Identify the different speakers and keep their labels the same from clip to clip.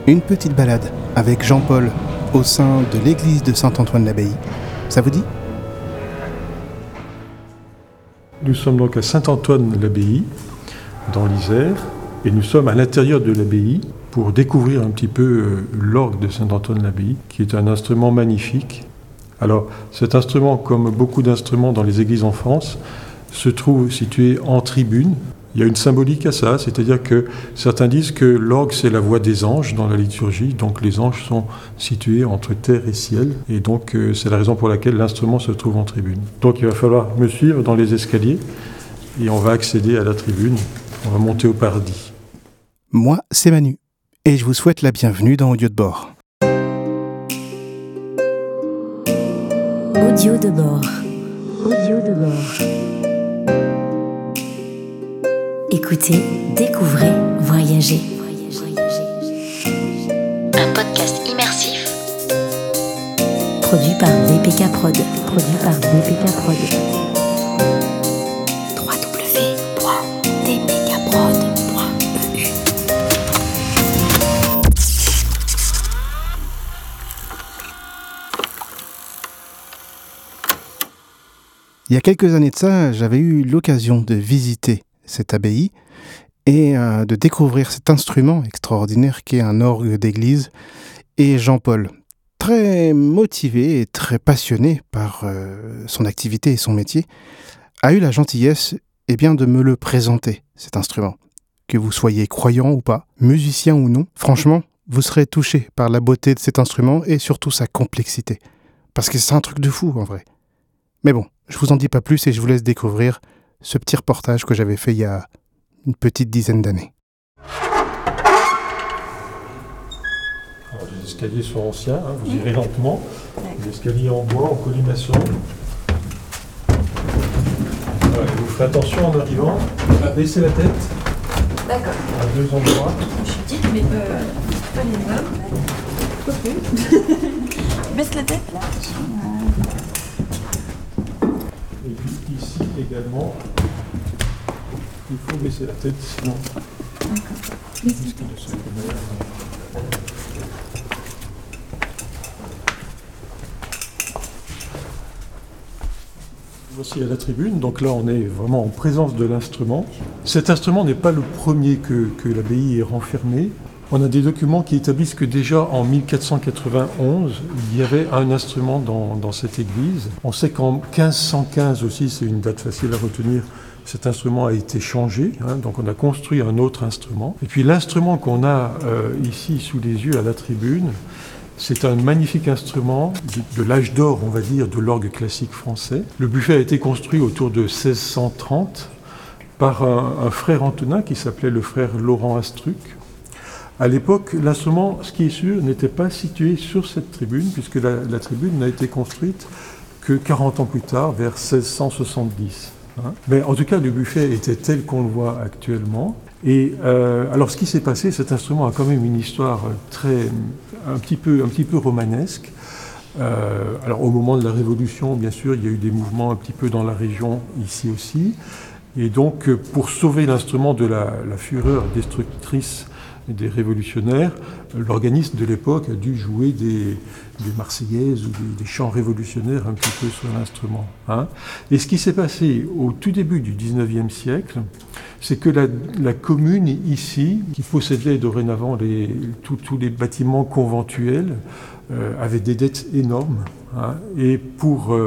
Speaker 1: Une petite balade avec Jean-Paul au sein de l'église de Saint-Antoine-l'Abbaye. Ça vous dit ?
Speaker 2: Nous sommes donc à Saint-Antoine-l'Abbaye, dans l'Isère, et nous sommes à l'intérieur de l'abbaye pour découvrir un petit peu l'orgue de Saint-Antoine-l'Abbaye, qui est un instrument magnifique. Alors, cet instrument, comme beaucoup d'instruments dans les églises en France, se trouve situé en tribune. Il y a une symbolique à ça, c'est-à-dire que certains disent que l'orgue, c'est la voix des anges dans la liturgie, donc les anges sont situés entre terre et ciel, et donc c'est la raison pour laquelle l'instrument se trouve en tribune. Donc il va falloir me suivre dans les escaliers, et on va accéder à la tribune, on va monter au paradis.
Speaker 1: Moi, c'est Manu, et je vous souhaite la bienvenue dans Audio de bord.
Speaker 3: Audio de bord. Audio de bord. Écoutez, découvrez, voyagez. Un podcast immersif produit par DPK Prod. www.dpkprod.eu.
Speaker 1: Il y a quelques années de ça, j'avais eu l'occasion de visiter cette abbaye et de découvrir cet instrument extraordinaire qui est un orgue d'église. Et Jean-Paul, très motivé et très passionné par son activité et son métier, a eu la gentillesse de me le présenter, cet instrument. Que vous soyez croyant ou pas, musicien ou non, franchement, vous serez touché par la beauté de cet instrument et surtout sa complexité. Parce que c'est un truc de fou en vrai. Mais bon, je vous en dis pas plus et je vous laisse découvrir ce petit reportage que j'avais fait il y a une petite dizaine d'années.
Speaker 2: Alors, les escaliers sont anciens, vous irez lentement. Les escaliers en bois, en colimaçon. Voilà, vous ferez attention en arrivant à baisser la tête.
Speaker 4: D'accord.
Speaker 2: À deux endroits.
Speaker 4: Je suis petite, mais pas les mains. Pourquoi plus baisse la tête là.
Speaker 2: Et puis ici également, il faut baisser la tête, sinon on risque de se commettre. Voici à la tribune, donc là on est vraiment en présence de l'instrument. Cet instrument n'est pas le premier que l'abbaye ait renfermé. On a des documents qui établissent que déjà en 1491, il y avait un instrument dans cette église. On sait qu'en 1515 aussi, c'est une date facile à retenir, cet instrument a été changé, donc on a construit un autre instrument. Et puis l'instrument qu'on a ici sous les yeux à la tribune, c'est un magnifique instrument de l'âge d'or, on va dire, de l'orgue classique français. Le buffet a été construit autour de 1630 par un frère antonin qui s'appelait le frère Laurent Astruc. À l'époque, l'instrument, ce qui est sûr, n'était pas situé sur cette tribune, puisque la tribune n'a été construite que 40 ans plus tard, vers 1670. Mais en tout cas, le buffet était tel qu'on le voit actuellement. Et alors, ce qui s'est passé, cet instrument a quand même une histoire un petit peu romanesque. Alors, au moment de la Révolution, bien sûr, il y a eu des mouvements un petit peu dans la région, ici aussi. Et donc, pour sauver l'instrument de la fureur destructrice des révolutionnaires, l'organiste de l'époque a dû jouer des marseillaises ou des chants révolutionnaires un petit peu sur l'instrument. Et ce qui s'est passé au tout début du 19e siècle, c'est que la commune ici, qui possédait dorénavant tous les bâtiments conventuels, avait des dettes énormes. Et pour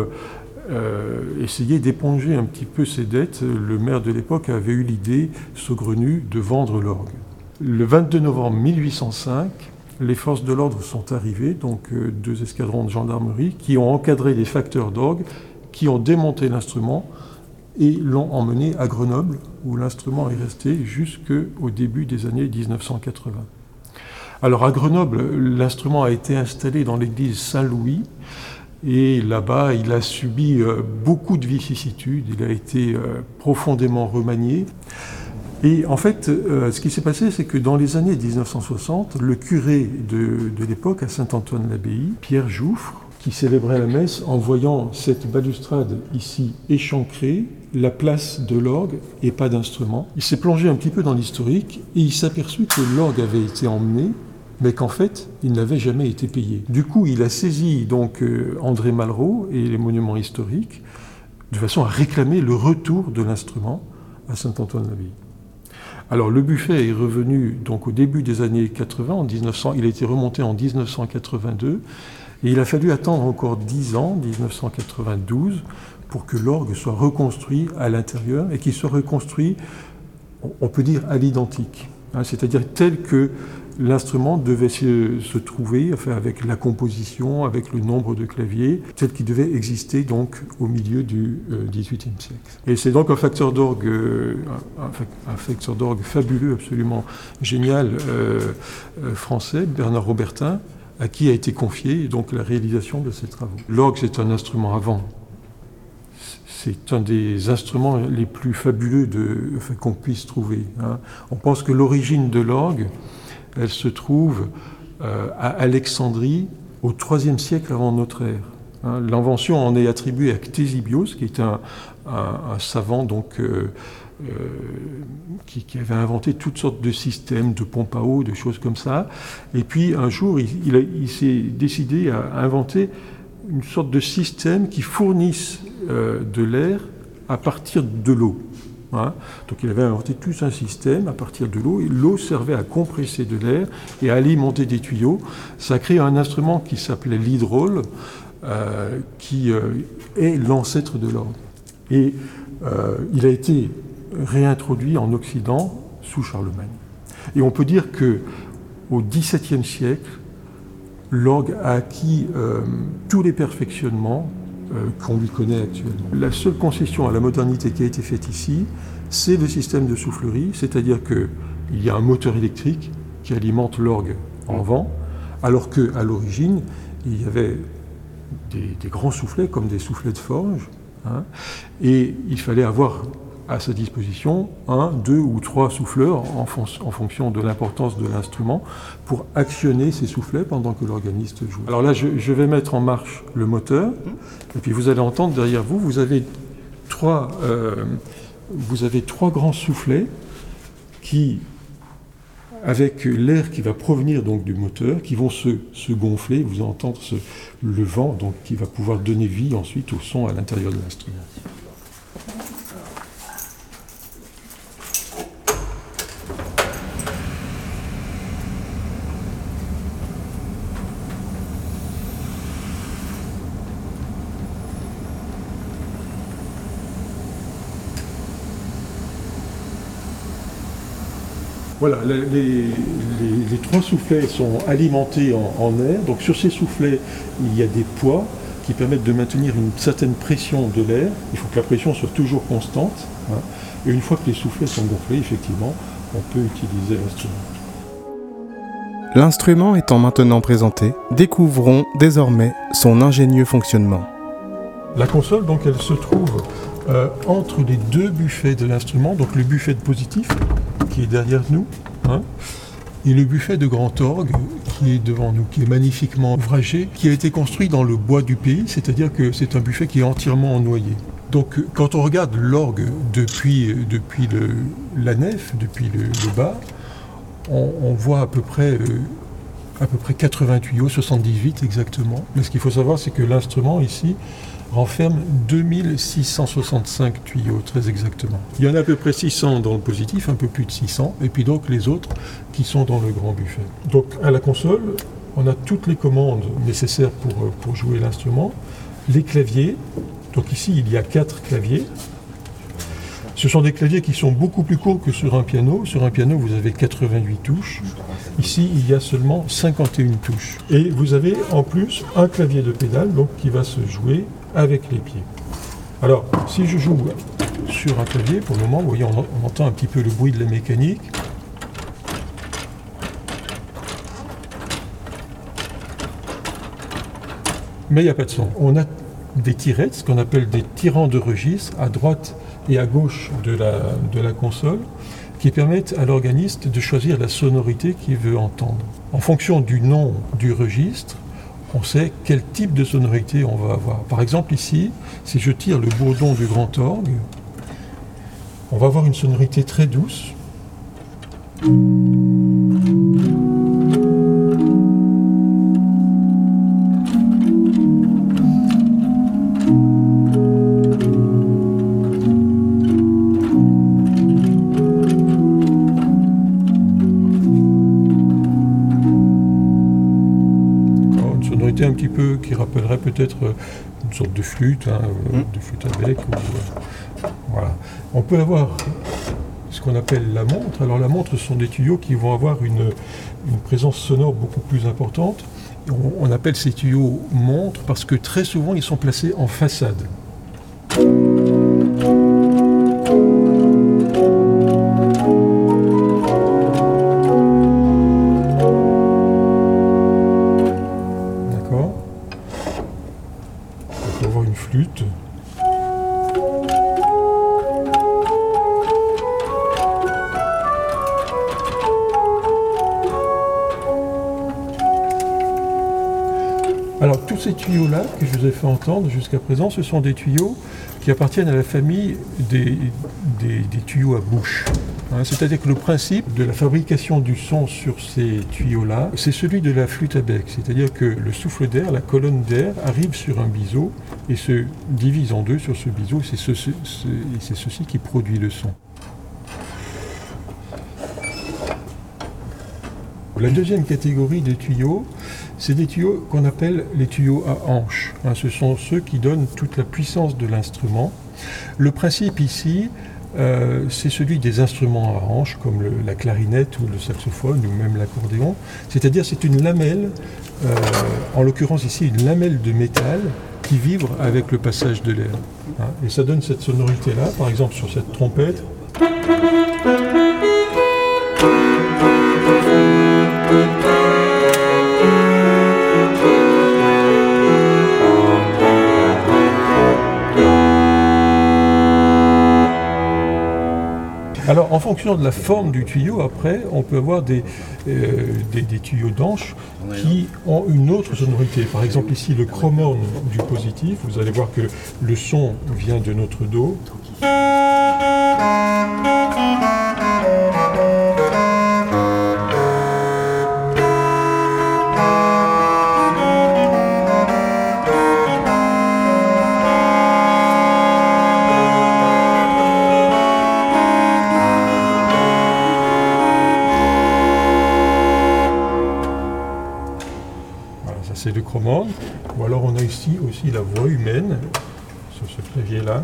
Speaker 2: essayer d'éponger un petit peu ces dettes, le maire de l'époque avait eu l'idée saugrenue de vendre l'orgue. Le 22 novembre 1805, les forces de l'ordre sont arrivées, donc 2 escadrons de gendarmerie, qui ont encadré les facteurs d'orgue, qui ont démonté l'instrument et l'ont emmené à Grenoble, où l'instrument est resté jusqu'au début des années 1980. Alors à Grenoble, l'instrument a été installé dans l'église Saint-Louis, et là-bas, il a subi beaucoup de vicissitudes, il a été profondément remanié. Et en fait, ce qui s'est passé, c'est que dans les années 1960, le curé de l'époque à Saint-Antoine-l'Abbaye, Pierre Jouffre, qui célébrait la messe en voyant cette balustrade ici échancrée, la place de l'orgue et pas d'instrument, il s'est plongé un petit peu dans l'historique et il s'est aperçu que l'orgue avait été emmené mais qu'en fait, il n'avait jamais été payé. Du coup, il a saisi donc André Malraux et les monuments historiques de façon à réclamer le retour de l'instrument à Saint-Antoine-l'Abbaye. Alors le buffet est revenu donc au début des années 80, il a été remonté en 1982, et il a fallu attendre encore 10 ans, 1992, pour que l'orgue soit reconstruit à l'intérieur, et qu'il soit reconstruit, on peut dire, à l'identique, hein, c'est-à-dire tel que l'instrument devait se trouver, enfin, avec la composition, avec le nombre de claviers, tel qu'il devait exister donc au milieu du XVIIIe siècle. Et c'est donc un facteur d'orgue fabuleux, absolument génial, français, Bernard Robertin, à qui a été confiée donc la réalisation de ces travaux. L'orgue, c'est un instrument à vent. C'est un des instruments les plus fabuleux qu'on puisse trouver, hein. On pense que l'origine de l'orgue, elle se trouve à Alexandrie au IIIe siècle avant notre ère, hein. L'invention en est attribuée à Ctésibios, qui est un savant donc, qui avait inventé toutes sortes de systèmes, de pompes à eau, de choses comme ça. Et puis un jour, il s'est décidé à inventer une sorte de système qui fournisse de l'air à partir de l'eau. Hein. Donc il avait inventé tout un système à partir de l'eau, et l'eau servait à compresser de l'air et à alimenter des tuyaux. Ça a créé un instrument qui s'appelait l'hydraule, qui est l'ancêtre de l'orgue. Et il a été réintroduit en Occident sous Charlemagne. Et on peut dire qu'au XVIIe siècle, l'orgue a acquis tous les perfectionnements qu'on lui connaît actuellement. La seule concession à la modernité qui a été faite ici, c'est le système de soufflerie, c'est-à-dire qu'il y a un moteur électrique qui alimente l'orgue en vent, alors qu'à l'origine, il y avait des grands soufflets, comme des soufflets de forge, hein, et il fallait avoir à sa disposition 1, 2 ou 3 souffleurs en fonction de l'importance de l'instrument pour actionner ces soufflets pendant que l'organiste joue. Alors là, je vais mettre en marche le moteur, et puis vous allez entendre derrière vous, vous avez trois grands soufflets qui, avec l'air qui va provenir donc du moteur, qui vont se gonfler, vous allez entendre le vent donc, qui va pouvoir donner vie ensuite au son à l'intérieur de l'instrument. Voilà, les trois soufflets sont alimentés en air. Donc sur ces soufflets, il y a des poids qui permettent de maintenir une certaine pression de l'air. Il faut que la pression soit toujours constante, hein. Et une fois que les soufflets sont gonflés, effectivement, on peut utiliser l'instrument.
Speaker 1: L'instrument étant maintenant présenté, découvrons désormais son ingénieux fonctionnement.
Speaker 2: La console, donc, elle se trouve entre les deux buffets de l'instrument, donc le buffet de positif, qui est derrière nous, hein, et le buffet de grand orgue qui est devant nous, qui est magnifiquement ouvragé, qui a été construit dans le bois du pays, c'est-à-dire que c'est un buffet qui est entièrement en noyer. Donc quand on regarde l'orgue depuis la nef, depuis le bas, on voit à peu près 80 tuyaux, 78 exactement. Mais ce qu'il faut savoir, c'est que l'instrument ici renferme 2665 tuyaux, très exactement. Il y en a à peu près 600 dans le positif, un peu plus de 600, et puis donc les autres qui sont dans le grand buffet. Donc à la console, on a toutes les commandes nécessaires pour jouer l'instrument, les claviers. Donc ici, il y a 4 claviers. Ce sont des claviers qui sont beaucoup plus courts que sur un piano. Sur un piano, vous avez 88 touches. Ici, il y a seulement 51 touches. Et vous avez en plus un clavier de pédale donc, qui va se jouer avec les pieds. Alors, si je joue sur un clavier, pour le moment, vous voyez, on entend un petit peu le bruit de la mécanique. Mais il n'y a pas de son. On a des tirettes, ce qu'on appelle des tirants de registre, à droite et à gauche de la console, qui permettent à l'organiste de choisir la sonorité qu'il veut entendre. En fonction du nom du registre, on sait quel type de sonorité on va avoir. Par exemple ici, si je tire le bourdon du grand orgue, on va avoir une sonorité très douce. sonorité un petit peu qui rappellerait peut-être une sorte de flûte, de flûte à bec. Voilà. On peut avoir ce qu'on appelle la montre. Alors la montre, ce sont des tuyaux qui vont avoir une présence sonore beaucoup plus importante. On appelle ces tuyaux montres parce que très souvent ils sont placés en façade. D'accord. On peut avoir une flûte. Alors tous ces tuyaux-là que je vous ai fait entendre jusqu'à présent, ce sont des tuyaux qui appartiennent à la famille des tuyaux à bouche. C'est-à-dire que le principe de la fabrication du son sur ces tuyaux-là, c'est celui de la flûte à bec. C'est-à-dire que le souffle d'air, la colonne d'air, arrive sur un biseau et se divise en deux sur ce biseau. C'est ceci qui produit le son. La deuxième catégorie de tuyaux, c'est des tuyaux qu'on appelle les tuyaux à hanches. Ce sont ceux qui donnent toute la puissance de l'instrument. Le principe ici, c'est celui des instruments à hanches, comme la clarinette ou le saxophone ou même l'accordéon. C'est-à-dire c'est une lamelle, en l'occurrence ici une lamelle de métal qui vibre avec le passage de l'air. Et ça donne cette sonorité-là, par exemple sur cette trompette. Alors, en fonction de la forme du tuyau, après, on peut avoir des tuyaux d'anche qui ont une autre sonorité. Par exemple, ici, le chromorne du positif, vous allez voir que le son vient de notre do. C'est le chromorne. Ou alors on a ici aussi la voix humaine, sur ce clavier-là.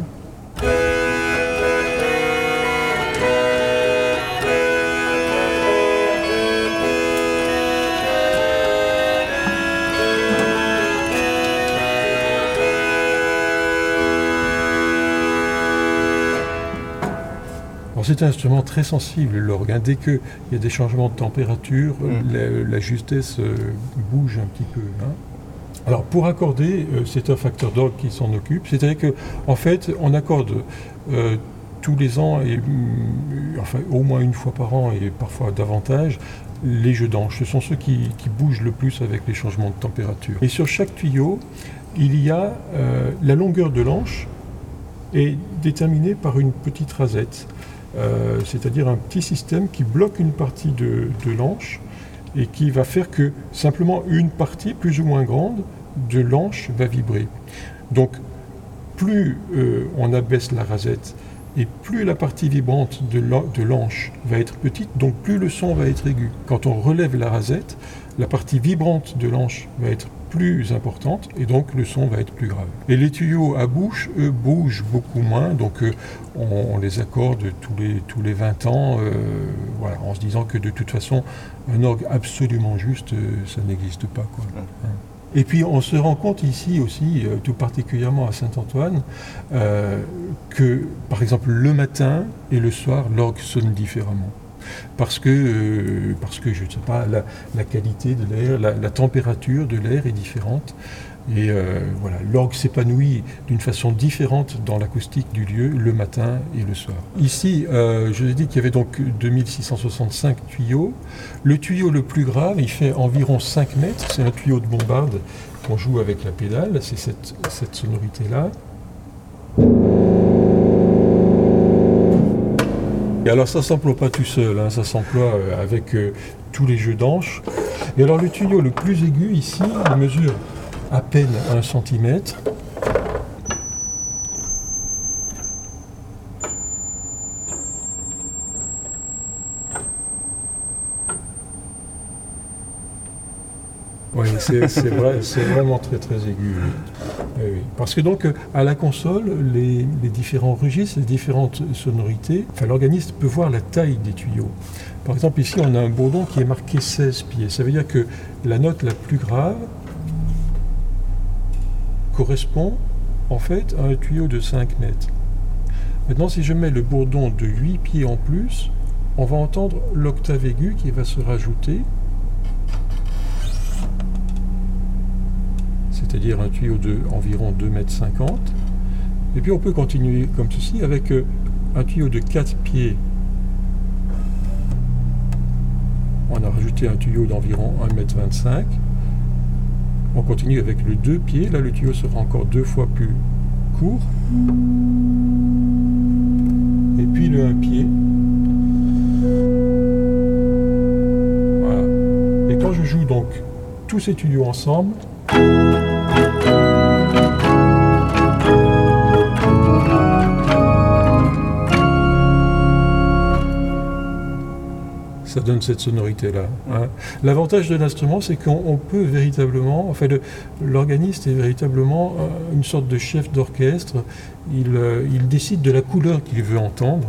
Speaker 2: C'est un instrument très sensible, l'orgue. Dès qu'il y a des changements de température, la justesse bouge un petit peu. Alors pour accorder, c'est un facteur d'orgue qui s'en occupe. C'est-à-dire qu'en fait, on accorde tous les ans, enfin au moins une fois par an et parfois davantage, les jeux d'anches. Ce sont ceux qui bougent le plus avec les changements de température. Et sur chaque tuyau, il y a la longueur de l'anche est déterminée par une petite rasette. C'est-à-dire un petit système qui bloque une partie de l'anche et qui va faire que simplement une partie plus ou moins grande de l'anche va vibrer. Donc plus on abaisse la rasette et plus la partie vibrante de l'anche va être petite, donc plus le son va être aigu. Quand on relève la rasette, la partie vibrante de l'anche va être plus importante et donc le son va être plus grave. Et les tuyaux à bouche, eux, bougent beaucoup moins, donc on les accorde tous les 20 ans, voilà, en se disant que de toute façon, un orgue absolument juste, ça n'existe pas, quoi. Et puis on se rend compte ici aussi, tout particulièrement à Saint-Antoine, que par exemple le matin et le soir, l'orgue sonne différemment. Parce que je ne sais pas, la qualité de l'air, la température de l'air est différente. Et voilà, l'orgue s'épanouit d'une façon différente dans l'acoustique du lieu le matin et le soir. Ici, je vous ai dit qu'il y avait donc 2665 tuyaux. Le tuyau le plus grave, il fait environ 5 mètres. C'est un tuyau de bombarde qu'on joue avec la pédale. C'est cette sonorité-là. Et alors ça ne s'emploie pas tout seul, ça s'emploie avec tous les jeux d'anches. Et alors le tuyau le plus aigu ici, il mesure à peine 1 cm. Oui, c'est vrai, c'est vraiment très très aigu. Oui. Parce que donc à la console, les différents registres, les différentes sonorités, l'organiste peut voir la taille des tuyaux. Par exemple ici on a un bourdon qui est marqué 16 pieds. Ça veut dire que la note la plus grave correspond en fait à un tuyau de 5 mètres. Maintenant si je mets le bourdon de 8 pieds en plus, on va entendre l'octave aiguë qui va se rajouter. C'est-à-dire un tuyau de environ 2,50 m. Et puis on peut continuer comme ceci avec un tuyau de 4 pieds. On a rajouté un tuyau d'environ 1,25 m. On continue avec le 2 pieds. Là, le tuyau sera encore 2 fois plus court. Et puis le 1 pied. Voilà. Et quand je joue donc tous ces tuyaux ensemble, ça donne cette sonorité-là. Hein. L'avantage de l'instrument, c'est qu'on peut véritablement, l'organiste est véritablement une sorte de chef d'orchestre. Il décide de la couleur qu'il veut entendre.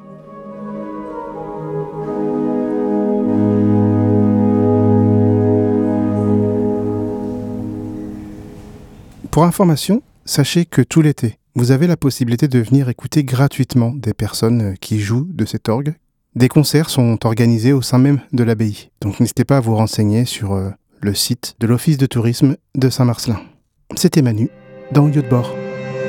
Speaker 1: Pour information, sachez que tout l'été, vous avez la possibilité de venir écouter gratuitement des personnes qui jouent de cet orgue. Des concerts sont organisés au sein même de l'abbaye, donc n'hésitez pas à vous renseigner sur le site de l'Office de tourisme de Saint-Marcellin. C'était Manu, dans Yo de bord.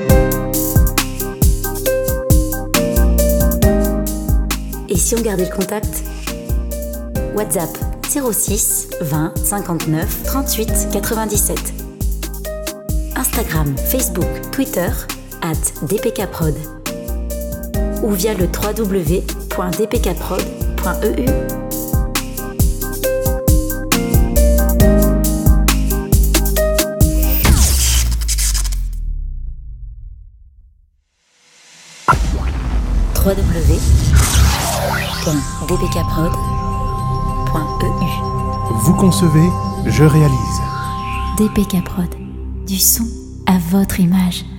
Speaker 3: Et si on gardait le contact ? WhatsApp 06 20 59 38 97. Instagram, Facebook, Twitter @dpkprod ou via le www.dpkprod.eu. www.dpkprod.eu.
Speaker 1: Vous concevez, je réalise.
Speaker 3: DPK Prod, du son à votre image.